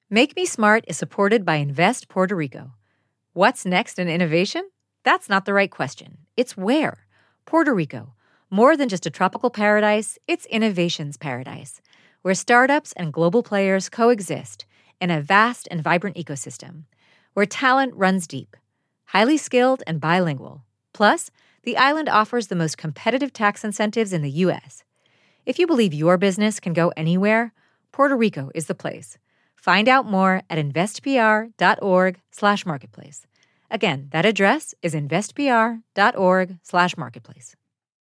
Make Me Smart is supported by Invest Puerto Rico. What's next in innovation? That's not the right question. It's where. Puerto Rico. More than just a tropical paradise, it's innovation's paradise, where startups and global players coexist in a vast and vibrant ecosystem, where talent runs deep, highly skilled and bilingual. Plus, the island offers the most competitive tax incentives in the U.S. If you believe your business can go anywhere, Puerto Rico is the place. Find out more at investpr.org/marketplace. Again, that address is investpr.org/marketplace.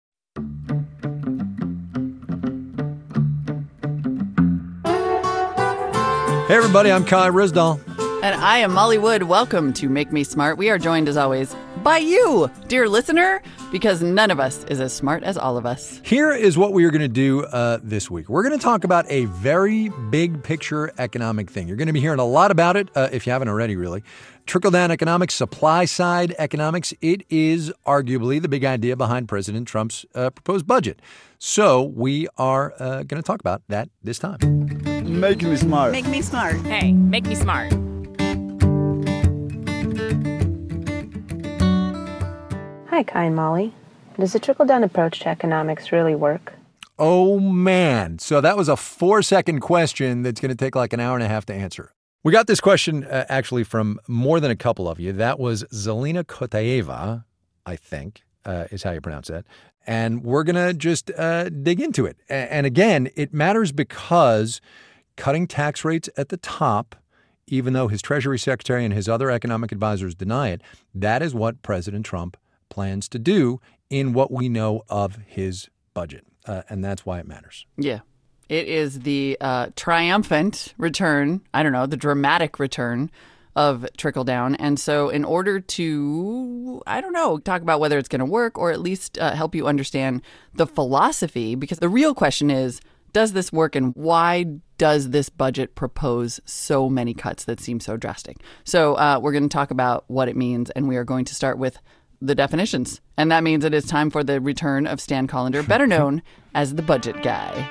Hey everybody, I'm Kai Ryssdal. And I am Molly Wood. Welcome to Make Me Smart. We are joined, as always, by you, dear listener, because none of us is as smart as all of us. Here is what we are going to do this week. We're going to talk about a very big picture economic thing. You're going to be hearing a lot about it, if you haven't already, really. Trickle-down economics, supply-side economics. It is arguably the big idea behind President Trump's proposed budget. So we are going to talk about that this time. Make me smart. Make me smart. Hey, make me smart. Hi, Kai and Molly. Does the trickle-down approach to economics really work? Oh, man. So that was a 4-second question that's going to take like an hour and a half to answer. We got this question actually from more than a couple of you. That was Zelina Kotaeva, I think, is how you pronounce that. And we're going to just dig into it. And again, it matters because cutting tax rates at the top, even though his Treasury Secretary and his other economic advisors deny it, that is what President Trump plans to do in what we know of his budget. And that's why it matters. Yeah. It is the triumphant return, the dramatic return of trickle down. And so in order to, talk about whether it's going to work or at least help you understand the philosophy, because the real question is, does this work and why does this budget propose so many cuts that seem so drastic? So we're going to talk about what it means, and we are going to start with the definitions. And that means it is time for the return of Stan Collender, better known as the budget guy.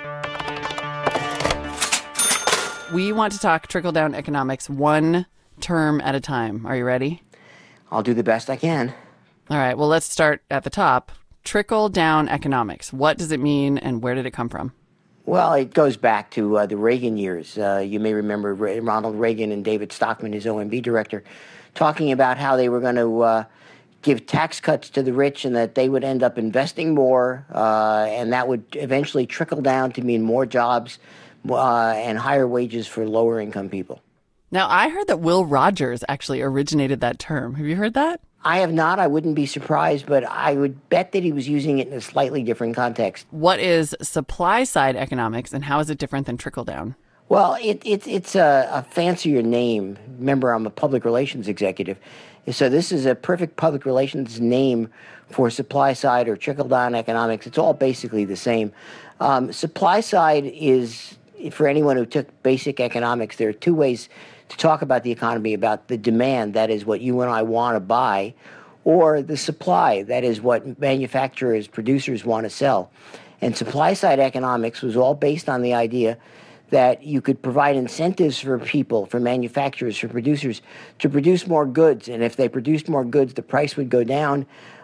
We want to talk trickle-down economics one term at a time. Are you ready? I'll do the best I can. All right. Well, let's start at the top. Trickle-down economics. What does it mean and where did it come from? Well, it goes back to the Reagan years. You may remember Ronald Reagan and David Stockman, his OMB director, talking about how they were going to give tax cuts to the rich and that they would end up investing more, and that would eventually trickle down to mean more jobs and higher wages for lower income people. Now, I heard that Will Rogers actually originated that term. Have you heard that? I have not. I wouldn't be surprised, but I would bet that he was using it in a slightly different context. What is supply-side economics, and how is it different than trickle-down? Well, it's a fancier name. Remember, I'm a public relations executive. So this is a perfect public relations name for supply-side or trickle-down economics. It's all basically the same. Supply-side is, for anyone who took basic economics, there are two ways to talk about the economy: about the demand, that is what you and I want to buy, or the supply, that is what manufacturers, producers want to sell. And supply-side economics was all based on the idea that you could provide incentives for people, for manufacturers, for producers to produce more goods. And if they produced more goods, the price would go down,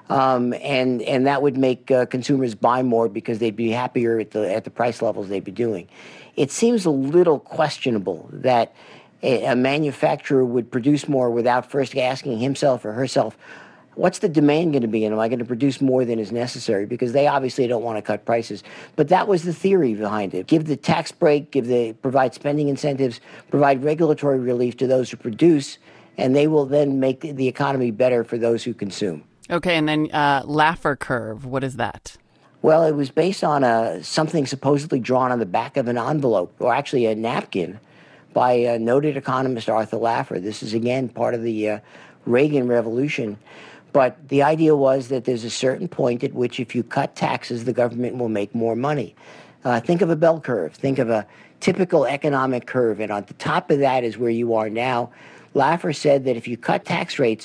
and that would make consumers buy more because they'd be happier at the price levels they'd be doing. It seems a little questionable that a manufacturer would produce more without first asking himself or herself, what's the demand going to be, and am I going to produce more than is necessary? Because they obviously don't want to cut prices. But that was the theory behind it. Give the tax break, provide spending incentives, provide regulatory relief to those who produce, and they will then make the economy better for those who consume. Okay, and then Laffer curve, what is that? Well, it was based on something supposedly drawn on the back of an envelope, or actually a napkin, by noted economist Arthur Laffer. This is, again, part of the Reagan Revolution. But the idea was that there's a certain point at which if you cut taxes, the government will make more money. Think of a bell curve. Think of a typical economic curve. And on the top of that is where you are now. Laffer said that if you cut tax rates,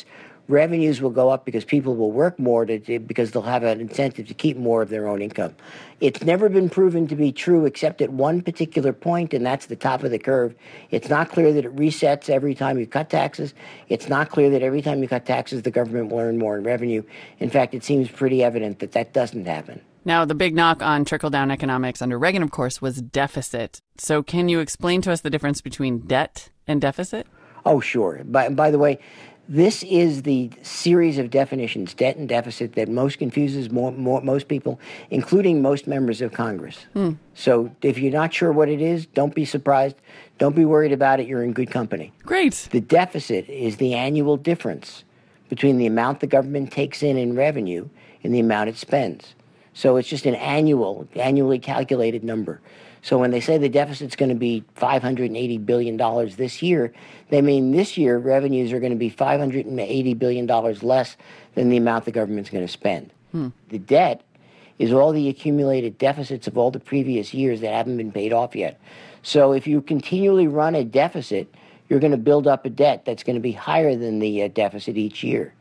revenues will go up because people will work more because they'll have an incentive to keep more of their own income. It's never been proven to be true except at one particular point, and that's the top of the curve. It's not clear that it resets every time you cut taxes. It's not clear that every time you cut taxes, the government will earn more in revenue. In fact, it seems pretty evident that that doesn't happen. Now, the big knock on trickle-down economics under Reagan, of course, was deficit. So can you explain to us the difference between debt and deficit? Oh, sure. By the way, this is the series of definitions, debt and deficit, that most confuses most people, including most members of Congress. So if you're not sure what it is, don't be surprised. Don't be worried about it. You're in good company. Great. The deficit is the annual difference between the amount the government takes in revenue and the amount it spends. So it's just an annually calculated number. So when they say the deficit's going to be $580 billion this year, they mean this year revenues are going to be $580 billion less than the amount the government's going to spend. The debt is all the accumulated deficits of all the previous years that haven't been paid off yet. So if you continually run a deficit, you're going to build up a debt that's going to be higher than the deficit each year.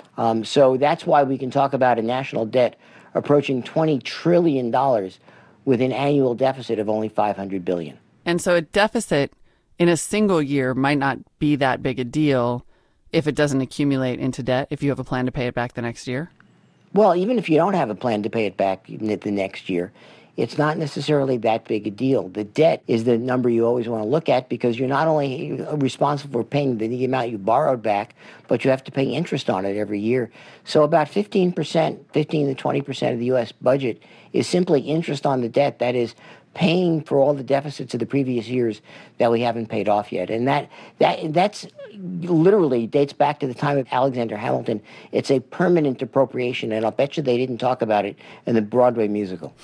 So that's why we can talk about a national debt approaching $20 trillion with an annual deficit of only $500 billion. And so a deficit in a single year might not be that big a deal if it doesn't accumulate into debt, if you have a plan to pay it back the next year? Well, even if you don't have a plan to pay it back the next year, it's not necessarily that big a deal. The debt is the number you always want to look at because you're not only responsible for paying the amount you borrowed back, but you have to pay interest on it every year. So about 15% to 20% of the U.S. budget is simply interest on the debt. That is paying for all the deficits of the previous years that we haven't paid off yet. And that's literally dates back to the time of Alexander Hamilton. It's a permanent appropriation, and I'll bet you they didn't talk about it in the Broadway musical.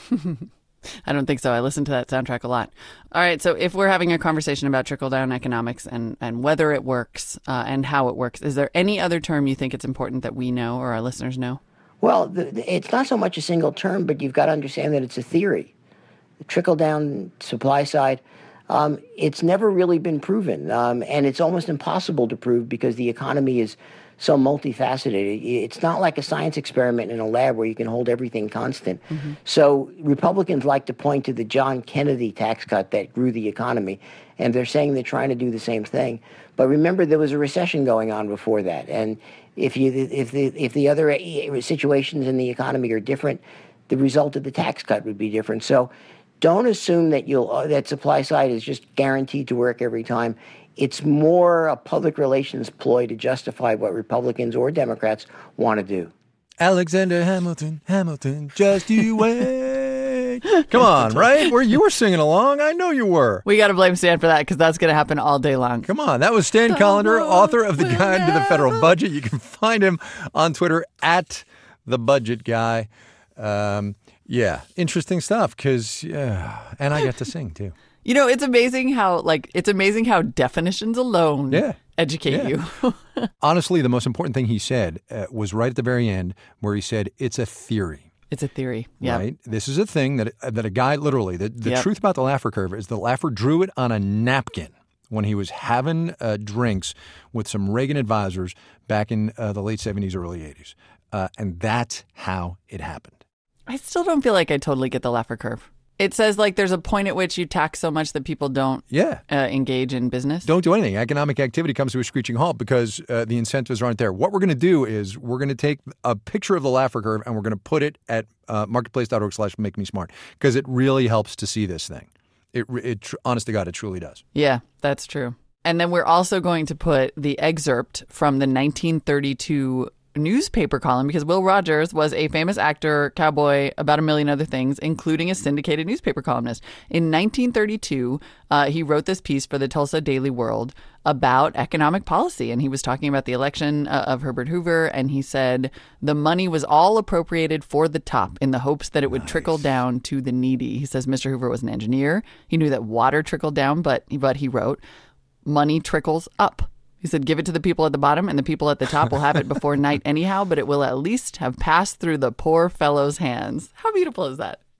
I don't think so. I listen to that soundtrack a lot. All right. So if we're having a conversation about trickle-down economics and whether it works and how it works, is there any other term you think it's important that we know or our listeners know? Well, it's not so much a single term, but you've got to understand that it's a theory. The trickle-down supply side, it's never really been proven. And it's almost impossible to prove because the economy is so multifaceted. It's not like a science experiment in a lab where you can hold everything constant. So Republicans like to point to the John Kennedy tax cut that grew the economy, and they're saying they're trying to do the same thing. But remember, there was a recession going on before that, and if the other situations in the economy are different, the result of the tax cut would be different. So don't assume that that supply side is just guaranteed to work every time. It's more a public relations ploy to justify what Republicans or Democrats want to do. Alexander Hamilton, just you wait. Come on, right? You were singing along. I know you were. We got to blame Stan for that because that's going to happen all day long. Come on. That was Stan Collender, author of The Guide to the Federal Budget. You can find him on Twitter at The Budget Guy. Yeah, interesting stuff because, and I got to sing too. You know, it's amazing how definitions alone educate you. Honestly, the most important thing he said was right at the very end where he said, it's a theory. It's a theory. Yeah. Right? This is a thing that a guy literally, the truth about the Laffer curve is the Laffer drew it on a napkin when he was having drinks with some Reagan advisors back in the late 70s, early 80s. And that's how it happened. I still don't feel like I totally get the Laffer curve. It says like there's a point at which you tax so much that people don't engage in business. Don't do anything. Economic activity comes to a screeching halt because the incentives aren't there. What we're going to do is we're going to take a picture of the Laffer curve and we're going to put it at marketplace.org/makemesmart because it really helps to see this thing. It honest to God, it truly does. Yeah, that's true. And then we're also going to put the excerpt from the 1932 newspaper column because Will Rogers was a famous actor, cowboy, about a million other things, including a syndicated newspaper columnist. In 1932, he wrote this piece for the Tulsa Daily World about economic policy. And he was talking about the election of Herbert Hoover. And he said the money was all appropriated for the top in the hopes that it would trickle down to the needy. He says Mr. Hoover was an engineer. He knew that water trickled down, but he wrote, money trickles up. He said, give it to the people at the bottom and the people at the top will have it before night anyhow, but it will at least have passed through the poor fellow's hands. How beautiful is that?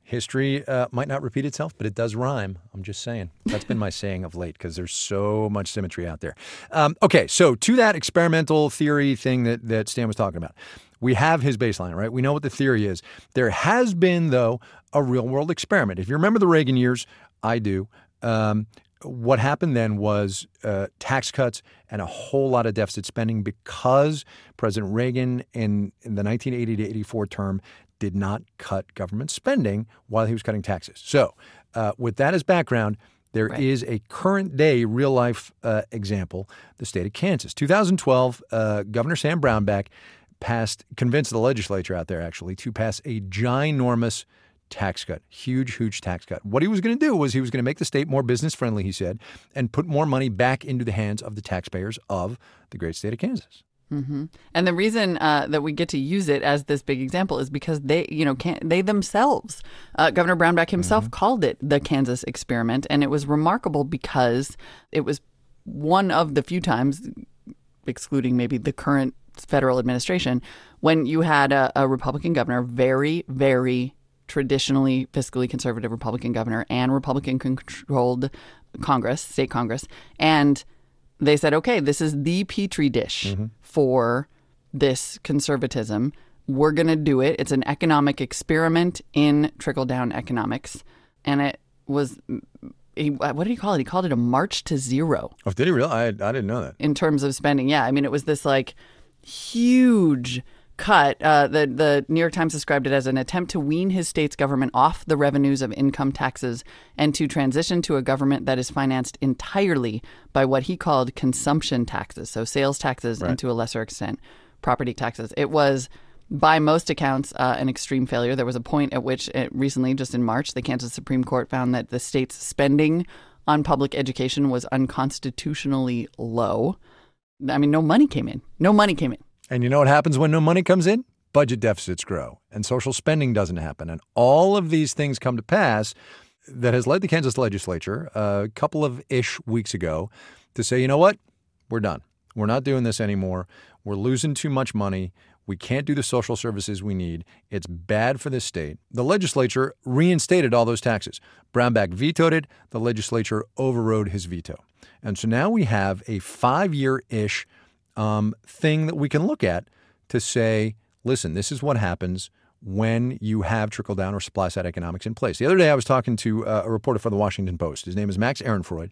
History might not repeat itself, but it does rhyme. I'm just saying. That's been my saying of late because there's so much symmetry out there. Okay, so to that experimental theory thing that Stan was talking about, we have his baseline, right? We know what the theory is. There has been, though, a real-world experiment. If you remember the Reagan years, I do. What happened then was tax cuts and a whole lot of deficit spending because President Reagan in the 1980 to 84 term did not cut government spending while he was cutting taxes. So with that as background, there is a current day real life example, the state of Kansas. 2012, Governor Sam Brownback convinced the legislature out there actually to pass a ginormous tax cut, huge tax cut. What he was going to do was he was going to make the state more business friendly, he said, and put more money back into the hands of the taxpayers of the great state of Kansas. Mm-hmm. And the reason that we get to use it as this big example is because they themselves, Governor Brownback himself called it the Kansas experiment. And it was remarkable because it was one of the few times, excluding maybe the current federal administration, when you had a Republican governor, very, very traditionally fiscally conservative Republican governor and Republican-controlled Congress, state Congress, and they said, okay, this is the petri dish for this conservatism. We're going to do it. It's an economic experiment in trickle-down economics. And it was, what did he call it? He called it a march to zero. Oh, did he really? I didn't know that. In terms of spending, yeah. I mean, it was this like huge cut. The New York Times described it as an attempt to wean his state's government off the revenues of income taxes and to transition to a government that is financed entirely by what he called consumption taxes, so sales taxes and to a lesser extent property taxes. It was, by most accounts, an extreme failure. There was a point at which recently, just in March, the Kansas Supreme Court found that the state's spending on public education was unconstitutionally low. I mean, no money came in. And you know what happens when no money comes in? Budget deficits grow and social spending doesn't happen. And all of these things come to pass that has led the Kansas legislature a couple of weeks ago to say, you know what? We're done. We're not doing this anymore. We're losing too much money. We can't do the social services we need. It's bad for this state. The legislature reinstated all those taxes. Brownback vetoed it. The legislature overrode his veto. And so now we have a 5-year-ish thing that we can look at to say, listen, this is what happens when you have trickle-down or supply-side economics in place. The other day I was talking to a reporter for the Washington Post. His name is Max Ehrenfreud.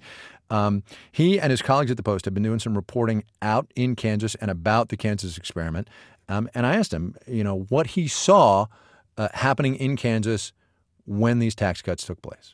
He and his colleagues at the Post have been doing some reporting out in Kansas and about the Kansas experiment. And I asked him, what he saw happening in Kansas when these tax cuts took place.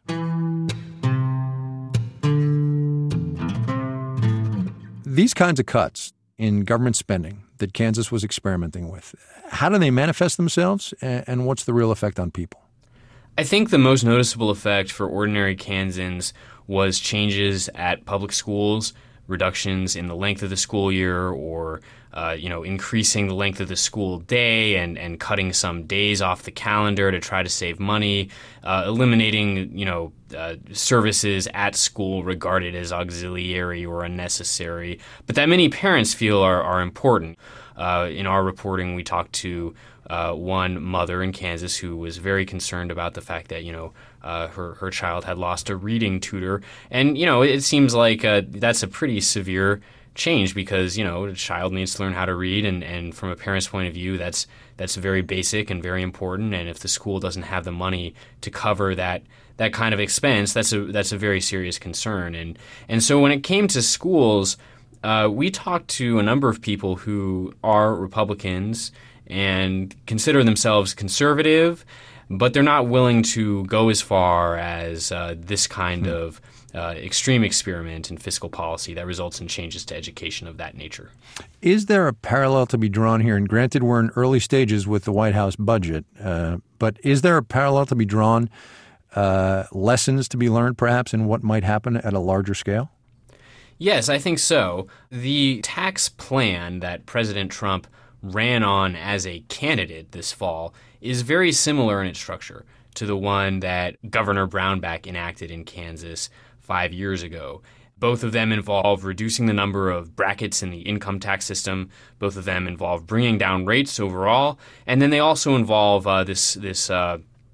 These kinds of cuts in government spending that Kansas was experimenting with, how do they manifest themselves and what's the real effect on people? I think the most noticeable effect for ordinary Kansans was changes at public schools, reductions in the length of the school year or increasing the length of the school day and cutting some days off the calendar to try to save money, eliminating, services at school regarded as auxiliary or unnecessary, but that many parents feel are important. In our reporting, we talked to one mother in Kansas who was very concerned about the fact that, her child had lost a reading tutor. And, it seems like that's a pretty severe change because, a child needs to learn how to read. And from a parent's point of view, that's very basic and very important. And if the school doesn't have the money to cover that kind of expense, that's a very serious concern. And so when it came to schools, we talked to a number of people who are Republicans and consider themselves conservative, but they're not willing to go as far as this kind of extreme experiment in fiscal policy that results in changes to education of that nature. Is there a parallel to be drawn here? And granted, we're in early stages with the White House budget, but is there a parallel to be drawn, lessons to be learned perhaps in what might happen at a larger scale? Yes, I think so. The tax plan that President Trump ran on as a candidate this fall is very similar in its structure to the one that Governor Brownback enacted in Kansas 5 years ago. Both of them involve reducing the number of brackets in the income tax system. Both of them involve bringing down rates overall. And then they also involve this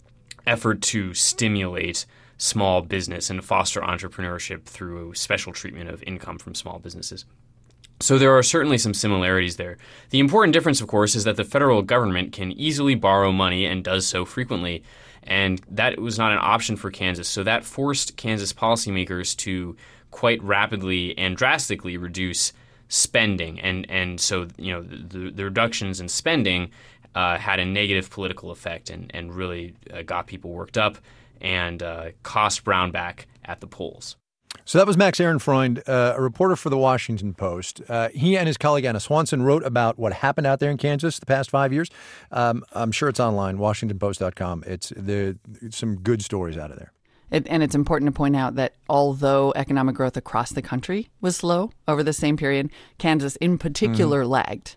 effort to stimulate small business and foster entrepreneurship through special treatment of income from small businesses. So there are certainly some similarities there. The important difference, of course, is that the federal government can easily borrow money and does so frequently, and that was not an option for Kansas. So that forced Kansas policymakers to quite rapidly and drastically reduce spending, and so the reductions in spending had a negative political effect and really got people worked up and cost Brown back at the polls. So that was Max Ehrenfreund, a reporter for The Washington Post. He and his colleague Anna Swanson wrote about what happened out there in Kansas the past 5 years. I'm sure it's online, WashingtonPost.com. There's some good stories out of there. And it's important to point out that although economic growth across the country was slow over the same period, Kansas in particular lagged.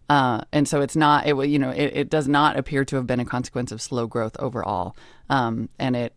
And so it's not, it does not appear to have been a consequence of slow growth overall. And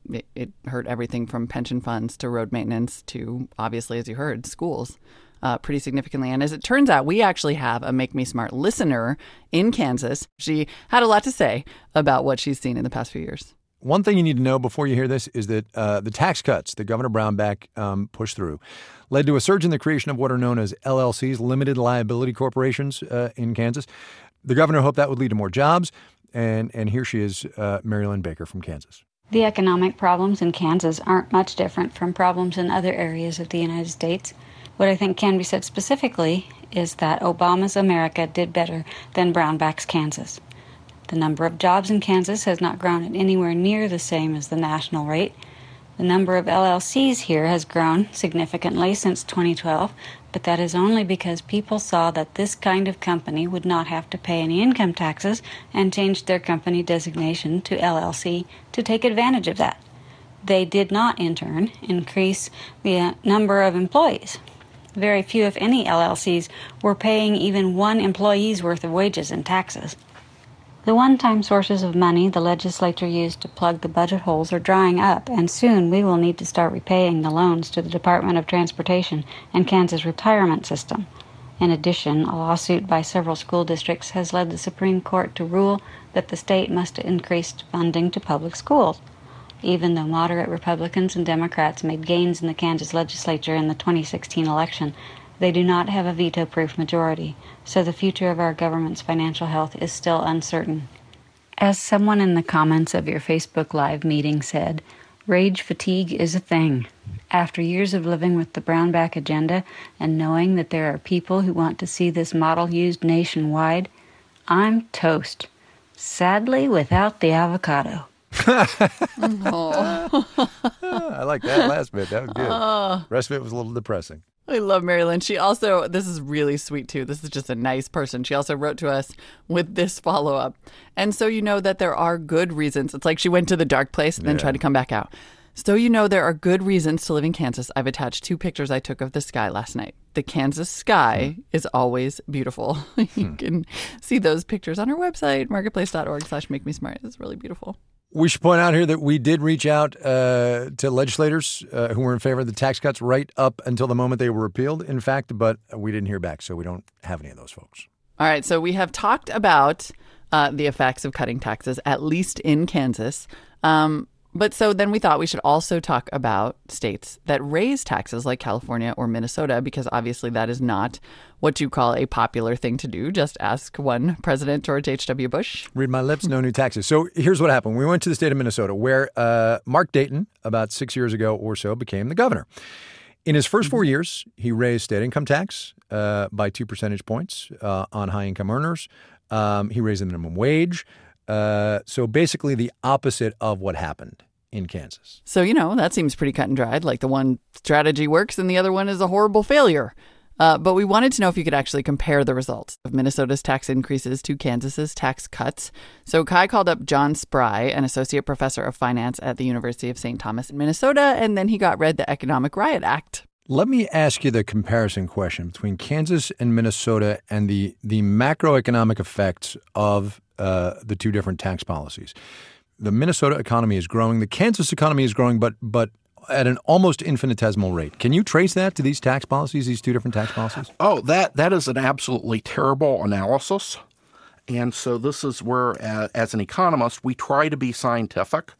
it hurt everything from pension funds to road maintenance to, obviously, as you heard, schools pretty significantly. And as it turns out, we actually have a Make Me Smart listener in Kansas. She had a lot to say about what she's seen in the past few years. One thing you need to know before you hear this is that the tax cuts that Governor Brownback pushed through led to a surge in the creation of what are known as LLCs, limited liability corporations in Kansas. The governor hoped that would lead to more jobs. And here she is, Mary Lynn Baker from Kansas. The economic problems in Kansas aren't much different from problems in other areas of the United States. What I think can be said specifically is that Obama's America did better than Brownback's Kansas. The number of jobs in Kansas has not grown at anywhere near the same as the national rate. The number of LLCs here has grown significantly since 2012, but that is only because people saw that this kind of company would not have to pay any income taxes and changed their company designation to LLC to take advantage of that. They did not, in turn, increase the number of employees. Very few, if any, LLCs were paying even one employee's worth of wages and taxes. The one-time sources of money the legislature used to plug the budget holes are drying up, and soon we will need to start repaying the loans to the Department of Transportation and Kansas retirement system. In addition, a lawsuit by several school districts has led the Supreme Court to rule that the state must increase funding to public schools. Even though moderate Republicans and Democrats made gains in the Kansas legislature in the 2016 election, they do not have a veto-proof majority, so the future of our government's financial health is still uncertain. As someone in the comments of your Facebook Live meeting said, rage fatigue is a thing. After years of living with the Brownback agenda and knowing that there are people who want to see this model used nationwide, I'm toast. Sadly, without the avocado. I like that last bit. That was good. The rest of it was a little depressing. I love Mary Lynn. She also, this is really sweet too. This is just a nice person. She also wrote to us with this follow-up. And so you know that there are good reasons. It's like she went to the dark place and then tried to come back out. So you know there are good reasons to live in Kansas. I've attached 2 pictures I took of the sky last night. The Kansas sky is always beautiful. You can see those pictures on our website, marketplace.org/makemesmart. It's really beautiful. We should point out here that we did reach out to legislators who were in favor of the tax cuts right up until the moment they were repealed, in fact, but we didn't hear back, so we don't have any of those folks. All right, so we have talked about the effects of cutting taxes, at least in Kansas. But so then we thought we should also talk about states that raise taxes like California or Minnesota, because obviously that is not what you call a popular thing to do. Just ask one President George H.W. Bush. Read my lips, no new taxes. So here's what happened. We went to the state of Minnesota where Mark Dayton, about 6 years ago or so, became the governor. In his first 4 years, he raised state income tax by 2 percentage points on high-income earners. He raised the minimum wage. So basically the opposite of what happened in Kansas. So, you know, that seems pretty cut and dried. Like the one strategy works and the other one is a horrible failure. But we wanted to know if you could actually compare the results of Minnesota's tax increases to Kansas's tax cuts. So Kai called up John Spry, an associate professor of finance at the University of St. Thomas in Minnesota, and then he got read the Economic Riot Act. Let me ask you the comparison question between Kansas and Minnesota and the macroeconomic effects of the 2 different tax policies. The Minnesota economy is growing. The Kansas economy is growing, but at an almost infinitesimal rate. Can you trace that to these tax policies, these 2 different tax policies? Oh, that is an absolutely terrible analysis. And so this is where, as an economist, we try to be scientific.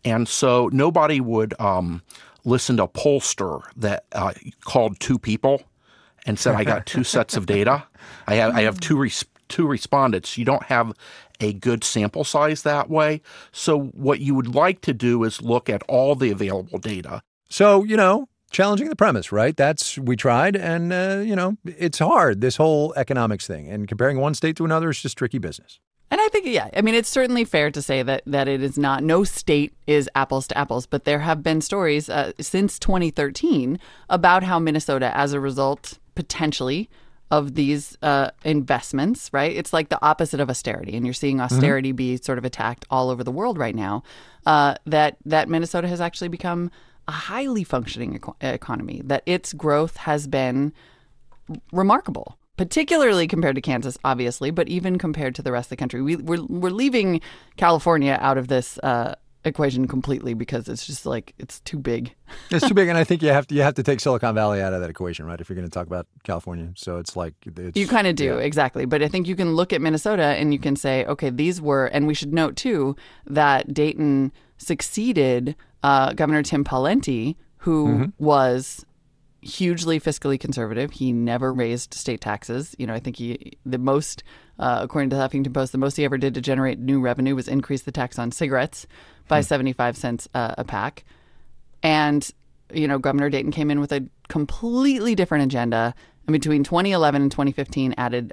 And so nobody would listen to a pollster that called two people and said, I got two sets of data. I have two respondents. You don't have a good sample size that way. So what you would like to do is look at all the available data. So, challenging the premise, right? We tried, and, it's hard, this whole economics thing. And comparing one state to another is just tricky business. And I think, it's certainly fair to say that it is not, no state is apples to apples, but there have been stories since 2013 about how Minnesota, as a result, potentially, of these investments, right? It's like the opposite of austerity, and you're seeing austerity be sort of attacked all over the world right now, that Minnesota has actually become a highly functioning economy, that its growth has been remarkable. Particularly compared to Kansas, obviously, but even compared to the rest of the country. We're leaving California out of this equation completely because it's just it's too big. It's too big, and I think you have to take Silicon Valley out of that equation, right? If you're going to talk about California, so you kind of do, exactly. But I think you can look at Minnesota and you can say, okay, these were, and we should note too that Dayton succeeded Governor Tim Pawlenty, who was hugely fiscally conservative. He never raised state taxes. I think according to the Huffington Post, the most he ever did to generate new revenue was increase the tax on cigarettes by 75 cents a pack. And, Governor Dayton came in with a completely different agenda. And between 2011 and 2015 added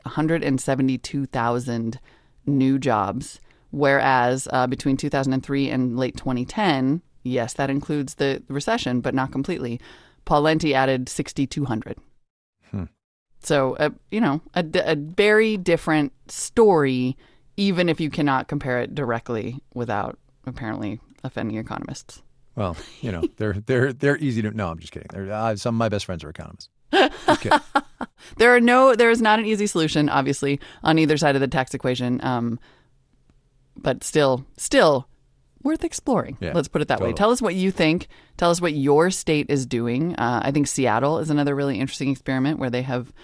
172,000 new jobs. Whereas between 2003 and late 2010, yes, that includes the recession, but not completely, Pawlenty added 6,200. So, a very different story, even if you cannot compare it directly without apparently offending economists. Well, they're easy to. No, I'm just kidding. Some of my best friends are economists. Just kidding. There is not an easy solution, obviously, on either side of the tax equation. But still worth exploring. Yeah, let's put it that way. Tell us what you think. Tell us what your state is doing. I think Seattle is another really interesting experiment where they have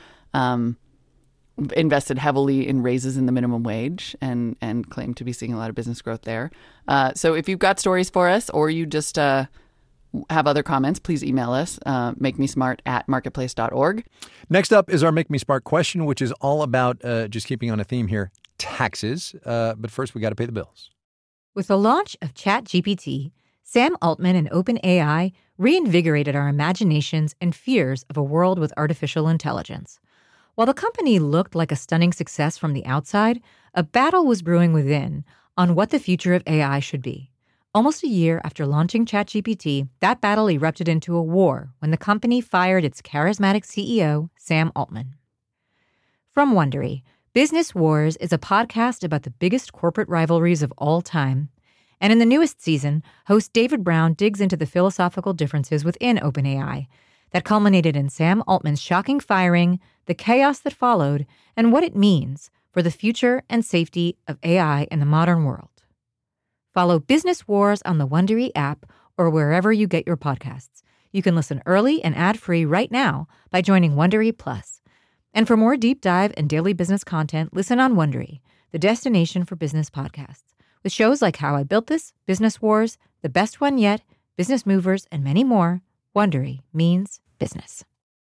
invested heavily in raises in the minimum wage and claim to be seeing a lot of business growth there. So if you've got stories for us or you just have other comments, please email us, makemesmart@marketplace.org. Next up is our Make Me Smart question, which is all about, just keeping on a theme here, taxes. But first, we got to pay the bills. With the launch of ChatGPT, Sam Altman and OpenAI reinvigorated our imaginations and fears of a world with artificial intelligence. While the company looked like a stunning success from the outside, a battle was brewing within on what the future of AI should be. Almost a year after launching ChatGPT, that battle erupted into a war when the company fired its charismatic CEO, Sam Altman. From Wondery, Business Wars is a podcast about the biggest corporate rivalries of all time. And in the newest season, host David Brown digs into the philosophical differences within OpenAI that culminated in Sam Altman's shocking firing, the chaos that followed, and what it means for the future and safety of AI in the modern world. Follow Business Wars on the Wondery app or wherever you get your podcasts. You can listen early and ad-free right now by joining Wondery Plus. And for more deep dive and daily business content, listen on Wondery, the destination for business podcasts, with shows like How I Built This, Business Wars, The Best One Yet, Business Movers, and many more. Wondery means business.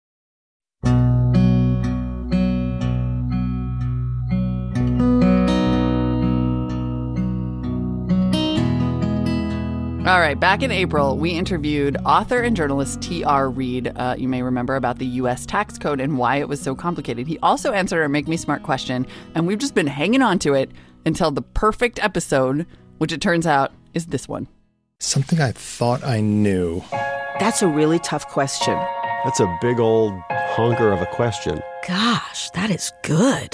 All right, back in April, we interviewed author and journalist T.R. Reid. You may remember about the U.S. tax code and why it was so complicated. He also answered our Make Me Smart question, and we've just been hanging on to it until the perfect episode, which it turns out is this one. Something I thought I knew. That's a really tough question. That's a big old honker of a question. Gosh, that is good.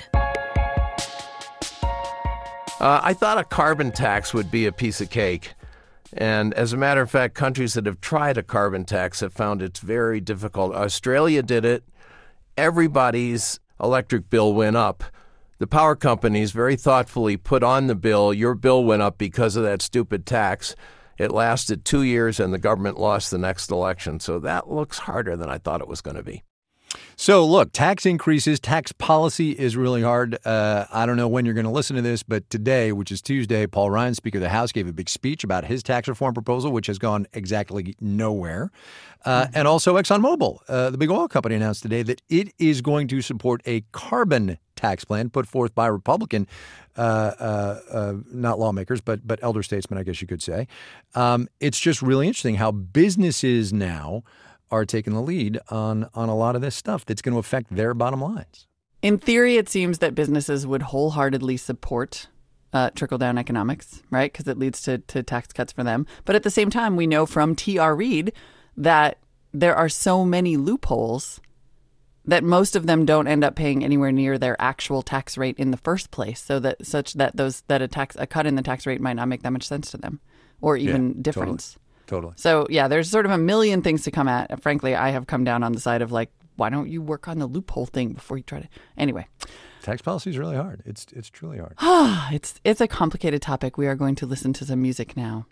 I thought a carbon tax would be a piece of cake. And as a matter of fact, countries that have tried a carbon tax have found it's very difficult. Australia did it. Everybody's electric bill went up. The power companies very thoughtfully put on the bill, your bill went up because of that stupid tax. It lasted 2 years and the government lost the next election. So that looks harder than I thought it was going to be. So, look, tax increases, tax policy is really hard. I don't know when you're going to listen to this, but today, which is Tuesday, Paul Ryan, Speaker of the House, gave a big speech about his tax reform proposal, which has gone exactly nowhere. And also ExxonMobil, the big oil company, announced today that it is going to support a carbon tax plan put forth by Republican, not lawmakers, but elder statesmen, I guess you could say. It's just really interesting how businesses now are taking the lead on a lot of this stuff that's going to affect their bottom lines. In theory, it seems that businesses would wholeheartedly support trickle-down economics, right? Because it leads to tax cuts for them. But at the same time, we know from T.R. Reid that there are so many loopholes that most of them don't end up paying anywhere near their actual tax rate in the first place, so that a cut in the tax rate might not make that much sense to them, or even difference. Totally. So, yeah, there's sort of a million things to come at. Frankly, I have come down on the side of like, why don't you work on the loophole thing before you try to... Anyway. Tax policy is really hard. It's truly hard. It's a complicated topic. We are going to listen to some music now.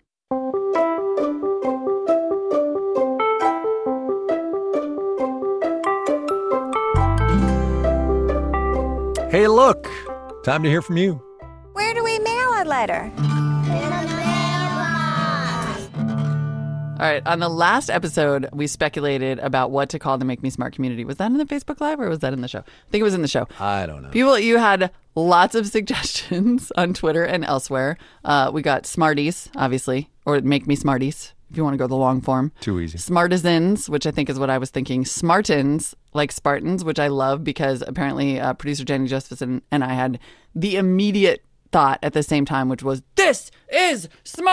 Hey, look, time to hear from you. Where do we mail a letter? All right. On the last episode, we speculated about what to call the Make Me Smart community. Was that in the Facebook Live or was that in the show? I think it was in the show. I don't know. People, you had lots of suggestions on Twitter and elsewhere. We got Smarties, obviously, or Make Me Smarties, if you want to go the long form. Too easy. Smartisans, which I think is what I was thinking. Smartans, like Spartans, which I love because apparently producer Jenny Josephson and I had the immediate thought at the same time, which was, this is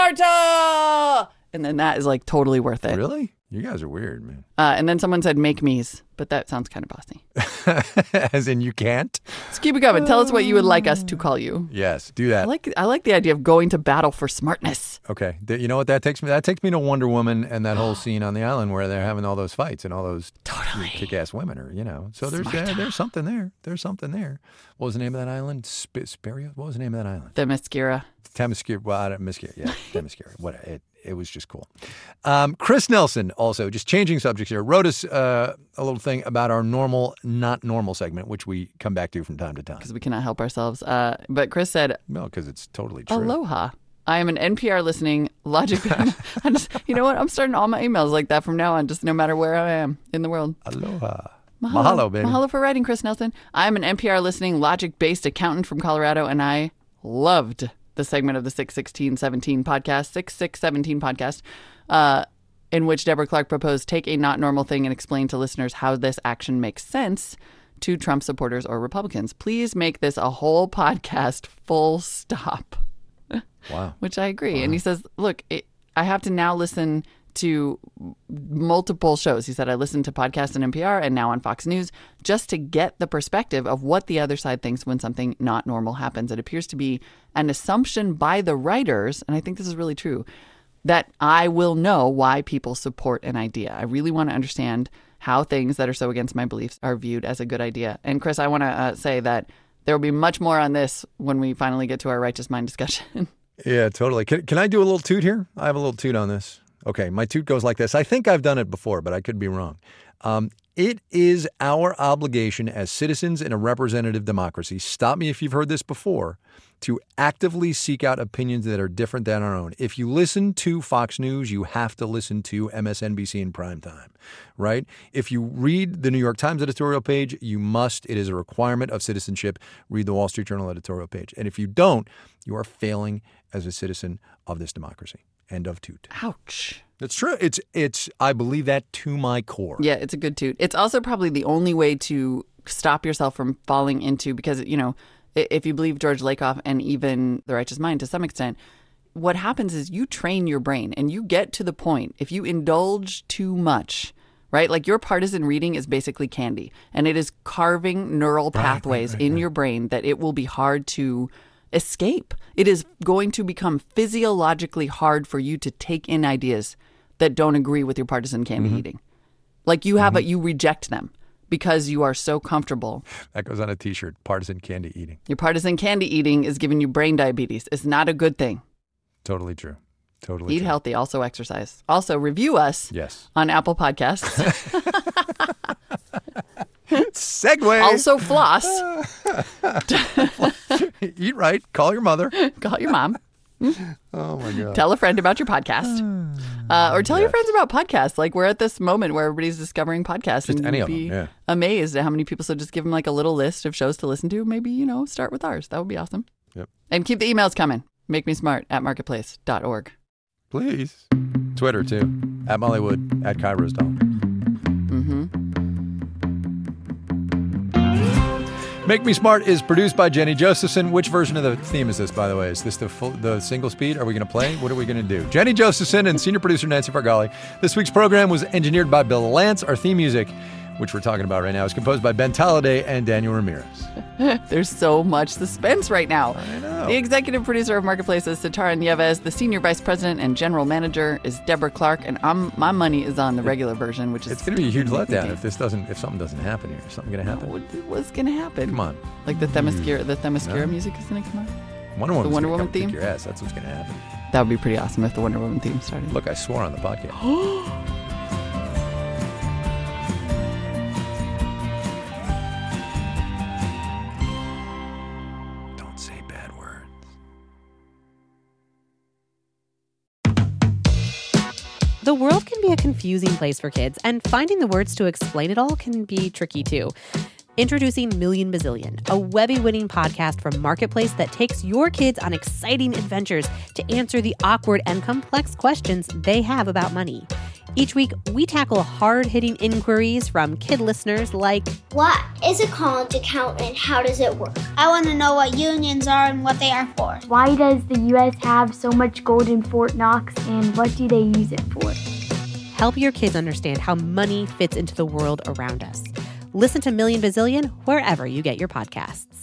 Smarta! And then that is like totally worth it. Really? You guys are weird, man. And then someone said make me's, but that sounds kind of bossy. As in you can't? Let's keep it going. Tell us what you would like us to call you. Yes, do that. I like the idea of going to battle for smartness. Okay. You know what that takes me? That takes me to Wonder Woman and that whole scene on the island where they're having all those fights and all those kick-ass women are, So there's something there. There's something there. What was the name of that island? Speria? What was the name of that island? Themyscira. Themyscira. Well, Themyscira. Yeah, Themyscira. It was just cool. Chris Nelson, also, just changing subjects here, wrote us a little thing about our normal, not normal segment, which we come back to from time to time. Because we cannot help ourselves. But Chris said... No, because it's totally true. Aloha. I am an NPR listening logic... you know what? I'm starting all my emails like that from now on, just no matter where I am in the world. Aloha. Mahalo, baby. Mahalo for writing, Chris Nelson. I am an NPR listening logic-based accountant from Colorado, and I loved the segment of the 61617 podcast, in which Deborah Clark proposed take a not normal thing and explain to listeners how this action makes sense to Trump supporters or Republicans. Please make this a whole podcast, full stop. Wow. Which I agree. Wow. And he says, look, I have to now listen to multiple shows. He said, I listened to podcasts on NPR and now on Fox News just to get the perspective of what the other side thinks when something not normal happens. It appears to be an assumption by the writers, and I think this is really true, that I will know why people support an idea. I really want to understand how things that are so against my beliefs are viewed as a good idea. And Chris, I want to say that there will be much more on this when we finally get to our Righteous Mind discussion. Yeah, totally. Can I do a little toot here? I have a little toot on this. Okay, my toot goes like this. I think I've done it before, but I could be wrong. It is our obligation as citizens in a representative democracy, stop me if you've heard this before, to actively seek out opinions that are different than our own. If you listen to Fox News, you have to listen to MSNBC in prime time, right? If you read the New York Times editorial page, you must, it is a requirement of citizenship, read the Wall Street Journal editorial page. And if you don't, you are failing as a citizen of this democracy. End of toot. Ouch. That's true. It's. I believe that to my core. Yeah, it's a good toot. It's also probably the only way to stop yourself from falling into, because, if you believe George Lakoff and even The Righteous Mind to some extent, what happens is you train your brain and you get to the point, if you indulge too much, right? Like your partisan reading is basically candy, and it is carving neural pathways in your brain that it will be hard to escape. It is going to become physiologically hard for you to take in ideas that don't agree with your partisan candy eating. Like you have you reject them because you are so comfortable. That goes on a t-shirt, partisan candy eating. Your partisan candy eating is giving you brain diabetes. It's not a good thing. Totally true. Totally Eat true. healthy, also exercise. Also review us on Apple Podcasts. Segue. Also floss. Eat right. Call your mother. Call your mom. Oh, my God. Tell a friend about your podcast. Or tell your friends about podcasts. Like, we're at this moment where everybody's discovering podcasts. Just and any you'd of them, be yeah. amazed at how many people. So just give them like a little list of shows to listen to. Maybe, start with ours. That would be awesome. Yep. And keep the emails coming. MakeMeSmart@marketplace.org. Please. Twitter, too. @Mollywood, @KaiRosdahl. Make Me Smart is produced by Jenny Josephson. Which version of the theme is this, by the way? Is this the single speed? Are we going to play? What are we going to do? Jenny Josephson and senior producer Nancy Fargali. This week's program was engineered by Bill Lance. Our theme music, which we're talking about right now, is composed by Ben Talladay and Daniel Ramirez. There's so much suspense right now. I know. The executive producer of Marketplace is Sitara Nieves. The senior vice president and general manager is Deborah Clark. And my money is on the regular version, which is... It's going to be a huge letdown if something doesn't happen here. Is something going to happen? What's going to happen? Come on. Like the Themyscira music is going to come on? Wonder Woman's the Wonder Woman come theme? kick your ass. That's what's going to happen. That would be pretty awesome if the Wonder Woman theme started. Look, I swore on the podcast. Don't say bad words. The world can be a confusing place for kids, and finding the words to explain it all can be tricky too. Introducing Million Bazillion, a Webby-winning podcast from Marketplace that takes your kids on exciting adventures to answer the awkward and complex questions they have about money. Each week, we tackle hard-hitting inquiries from kid listeners like, what is a college account and how does it work? I want to know what unions are and what they are for. Why does the U.S. have so much gold in Fort Knox and what do they use it for? Help your kids understand how money fits into the world around us. Listen to Million Bazillion wherever you get your podcasts.